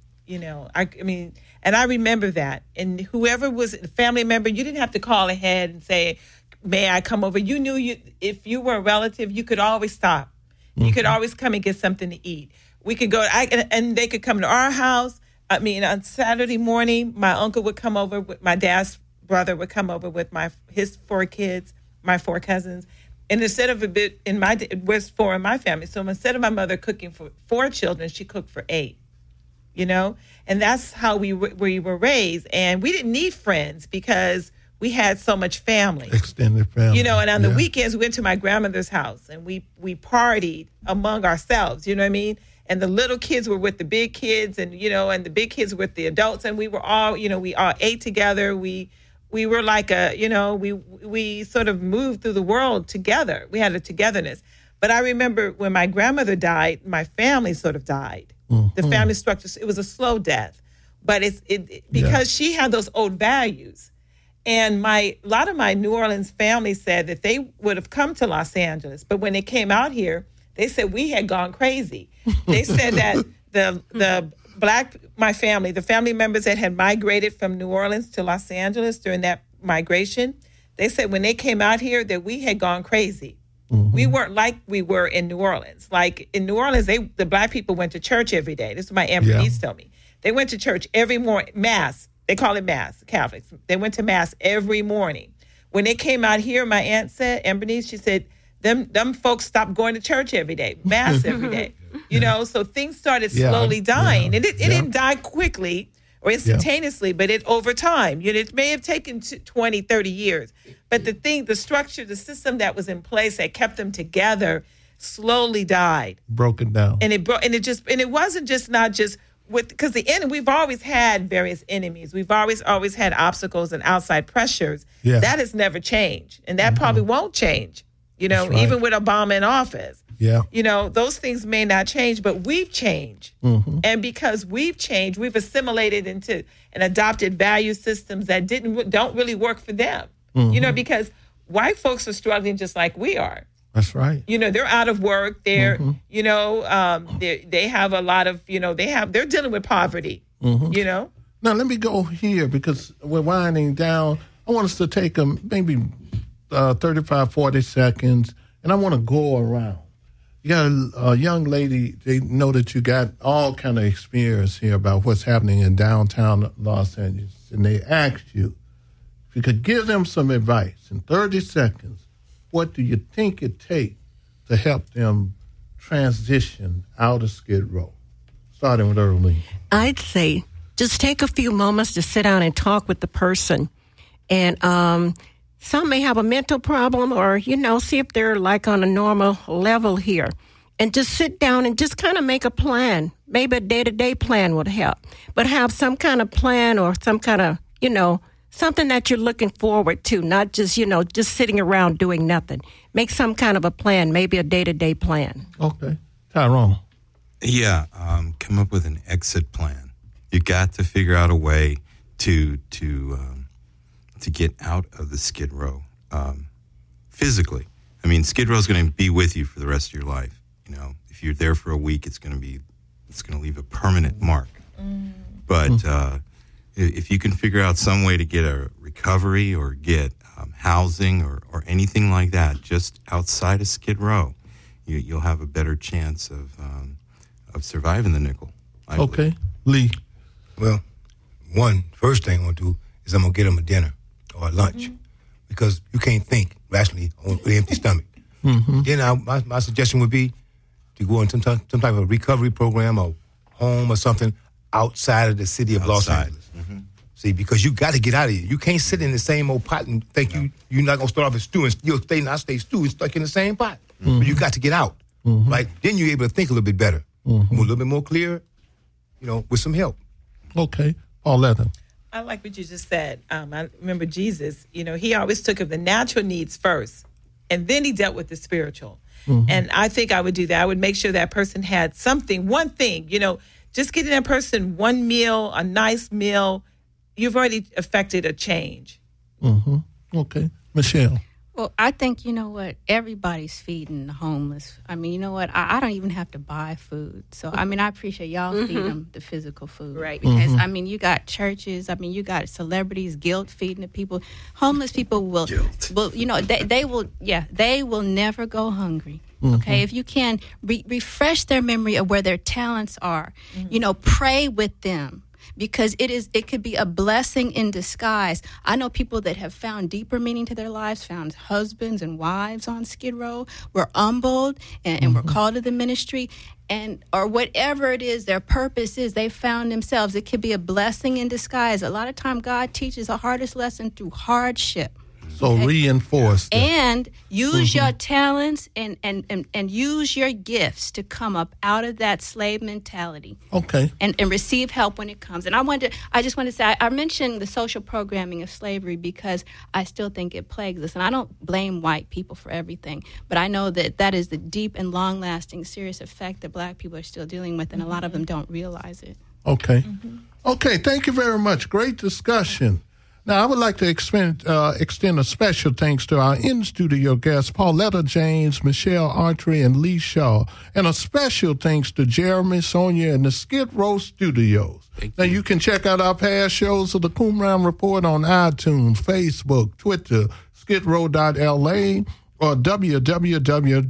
And I remember that. And whoever was a family member, you didn't have to call ahead and say, may I come over? You knew if you were a relative, you could always stop. You could always come and get something to eat. We could go, and they could come to our house. On Saturday morning, my uncle would come over, my dad's brother would come over with his 4 kids, my 4 cousins. And instead of it was 4 in my family. So instead of my mother cooking for 4 children, she cooked for 8, and that's how we were raised. And we didn't need friends because we had so much family. Extended family. And on the weekends, we went to my grandmother's house and we partied among ourselves, you know what I mean? And the little kids were with the big kids and the big kids were with the adults. And we were all, we all ate together. We were like we sort of moved through the world together. We had a togetherness. But I remember when my grandmother died, my family sort of died. The family structure, it was a slow death. But because she had those old values. And a lot of my New Orleans family said that they would have come to Los Angeles. But when they came out here, they said we had gone crazy. They said that my family, the family members that had migrated from New Orleans to Los Angeles during that migration, they said when they came out here that we had gone crazy. We weren't like we were in New Orleans. Like in New Orleans, the black people went to church every day. This is what my Aunt Bernice told me. They went to church every morning, Mass. They call it Mass, Catholics. They went to Mass every morning. When they came out here, my aunt said, Aunt Bernice, she said, them folks stopped going to church every day, Mass every day. So things started slowly dying. And it didn't die quickly or instantaneously, but over time. It may have taken 20, 30 years. But the structure, the system that was in place that kept them together slowly died. Broken down. And it wasn't just not just because we've always had various enemies. We've always had obstacles and outside pressures. Yeah. That has never changed. And that probably won't change. Even with Obama in office. Yeah. Those things may not change, but we've changed. And because we've changed, we've assimilated into and adopted value systems that don't really work for them. Because white folks are struggling just like we are. That's right. They're out of work. They're, they have a lot of, they're dealing with poverty, Now, let me go here because we're winding down. I want us to take maybe 35, 40 seconds, and I want to go around. You got a young lady, they know that you got all kind of experience here about what's happening in downtown Los Angeles, and they asked you if you could give them some advice in 30 seconds. What do you think it takes to help them transition out of Skid Row? Starting with Earlene. I'd say just take a few moments to sit down and talk with the person. And some may have a mental problem or, see if they're like on a normal level here. And just sit down and just kind of make a plan. Maybe a day-to-day plan would help. But have some kind of plan or some kind of, something that you're looking forward to, not just, just sitting around doing nothing. Make some kind of a plan, maybe a day-to-day plan. Okay. Tyrone. Yeah, come up with an exit plan. You got to figure out a way to get out of the Skid Row physically. I mean, Skid Row is going to be with you for the rest of your life. If you're there for a week, it's going to leave a permanent mark. But if you can figure out some way to get a recovery or get housing or anything like that just outside of Skid Row, you'll have a better chance of surviving the nickel. Okay. Lee. Well, first thing I'm going to do is I'm going to get them a dinner or a lunch because you can't think rationally with an empty stomach. Then my suggestion would be to go on some type of recovery program or home or something outside of the city of Los Angeles. See, because you got to get out of here. You can't sit in the same old pot and think you're not going to start off as stew and you'll stay stew and stuck in the same pot. But you got to get out, right? Then you're able to think a little bit better, a little bit more clear, with some help. Okay. Pauletta. I like what you just said. I remember Jesus, he always took of the natural needs first, and then he dealt with the spiritual. And I think I would do that. I would make sure that person had something, one thing, just getting that person one meal, a nice meal, you've already affected a change. Okay. Michelle. Well, I think, everybody's feeding the homeless. I mean, I don't even have to buy food. So, I appreciate y'all feeding them the physical food. Right. Because, you got churches, you got celebrities guilt feeding the people. Homeless people will, they will never go hungry. Okay, if you can refresh their memory of where their talents are, pray with them. Because it could be a blessing in disguise. I know people that have found deeper meaning to their lives, found husbands and wives on Skid Row, were humbled and were called to the ministry, or whatever it is their purpose is, they found themselves. It could be a blessing in disguise. A lot of time God teaches the hardest lesson through hardship. So reinforce them. And use your talents and use your gifts to come up out of that slave mentality. Okay. And receive help when it comes. And I just want to say, I mentioned the social programming of slavery because I still think it plagues us. And I don't blame white people for everything. But I know that is the deep and long-lasting serious effect that black people are still dealing with. And a lot of them don't realize it. Okay. Okay, thank you very much. Great discussion. Now, I would like to extend a special thanks to our in-studio guests, Pauletta James, Michelle Archery, and Lee Shaw. And a special thanks to Jeremy, Sonia, and the Skid Row Studios. Now, you can check out our past shows of the Qumran Report on iTunes, Facebook, Twitter, skidrow.la, or www